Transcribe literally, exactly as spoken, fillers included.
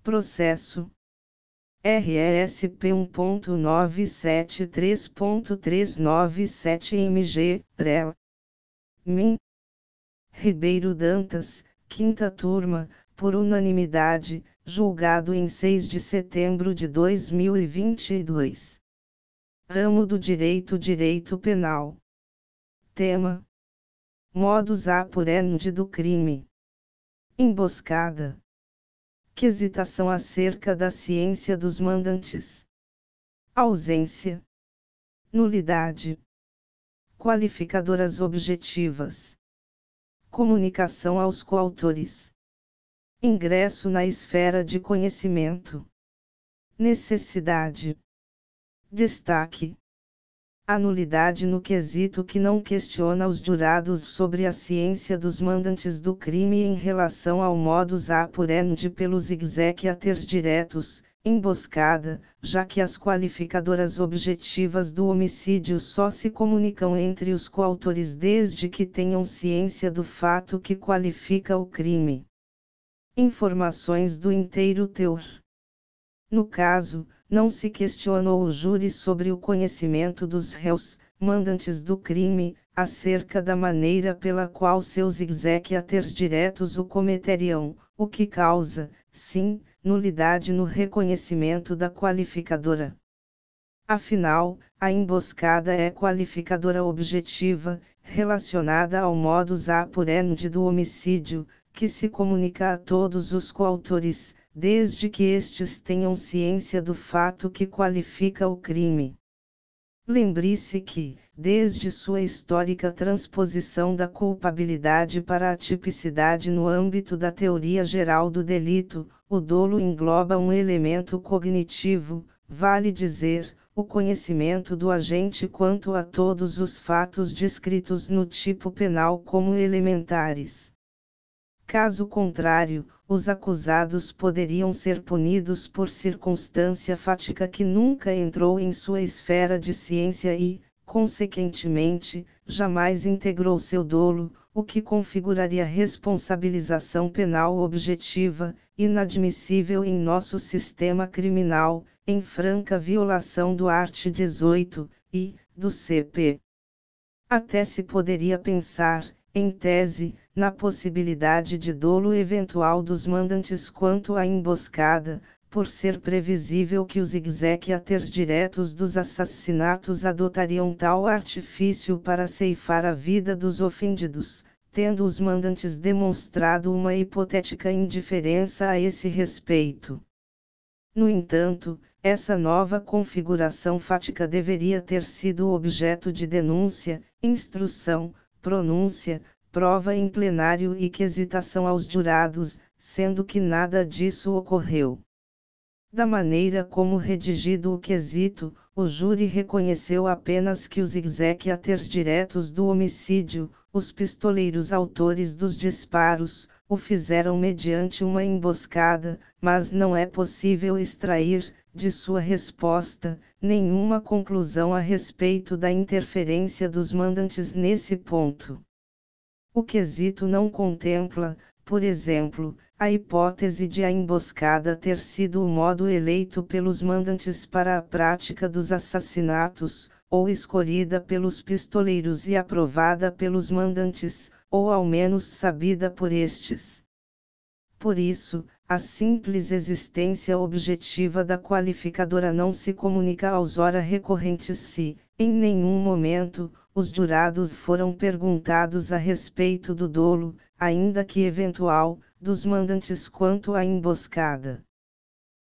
Processo R E S P um ponto nove sete três ponto trezentos e noventa e sete M G, R E L. Min. Ribeiro Dantas, quinta turma, por unanimidade, julgado em seis de setembro de dois mil e vinte e dois. Ramo do Direito Direito Penal. Tema: Modus operandi do crime. Emboscada. Quesitação acerca da ciência dos mandantes. Ausência. Nulidade. Qualificadoras objetivas. Comunicação aos coautores. Ingresso na esfera de conhecimento. Necessidade. Destaque. A nulidade no quesito que não questiona os jurados sobre a ciência dos mandantes do crime em relação ao modus operandi pelos exequaturs diretos, emboscada, já que as qualificadoras objetivas do homicídio só se comunicam entre os coautores desde que tenham ciência do fato que qualifica o crime. Informações do inteiro teor. No caso, não se questionou o júri sobre o conhecimento dos réus, mandantes do crime, acerca da maneira pela qual seus exequaturs diretos o cometeriam, o que causa, sim, nulidade no reconhecimento da qualificadora. Afinal, a emboscada é qualificadora objetiva, relacionada ao modus operandi do homicídio, que se comunica a todos os coautores, desde que estes tenham ciência do fato que qualifica o crime. Lembre-se que, desde sua histórica transposição da culpabilidade para a tipicidade no âmbito da teoria geral do delito, o dolo engloba um elemento cognitivo, vale dizer, o conhecimento do agente quanto a todos os fatos descritos no tipo penal como elementares. Caso contrário, os acusados poderiam ser punidos por circunstância fática que nunca entrou em sua esfera de ciência e, consequentemente, jamais integrou seu dolo, o que configuraria responsabilização penal objetiva, inadmissível em nosso sistema criminal, em franca violação do art. dezoito, e, do C P. Até se poderia pensar, em tese, na possibilidade de dolo eventual dos mandantes quanto à emboscada, por ser previsível que os exequaturs diretos dos assassinatos adotariam tal artifício para ceifar a vida dos ofendidos, tendo os mandantes demonstrado uma hipotética indiferença a esse respeito. No entanto, essa nova configuração fática deveria ter sido objeto de denúncia, instrução, pronúncia, prova em plenário e quesitação aos jurados, sendo que nada disso ocorreu. Da maneira como redigido o quesito, o júri reconheceu apenas que os exequaturs diretos do homicídio, os pistoleiros autores dos disparos, o fizeram mediante uma emboscada, mas não é possível extrair, de sua resposta, nenhuma conclusão a respeito da interferência dos mandantes nesse ponto. O quesito não contempla, por exemplo, a hipótese de a emboscada ter sido o modo eleito pelos mandantes para a prática dos assassinatos, ou escolhida pelos pistoleiros e aprovada pelos mandantes, ou ao menos sabida por estes. Por isso, a simples existência objetiva da qualificadora não se comunica aos ora recorrentes se, em nenhum momento, os jurados foram perguntados a respeito do dolo, ainda que eventual, dos mandantes quanto à emboscada.